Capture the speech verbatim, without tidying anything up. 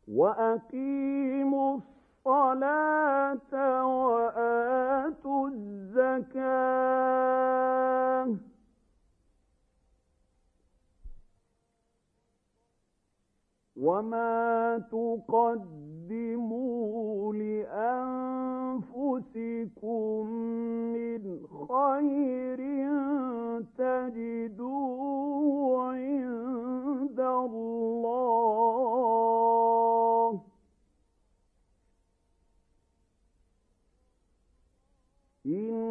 وَأَقِيمُوا الصَّلَاةَ وَآتُوا الزَّكَاةَ وَمَا تُقَدِّمُوا لِأَنفُسِكُم مِّنْ خَيْرٍ تَجِدُوهُ عِندَ اللَّهِ إِنَّ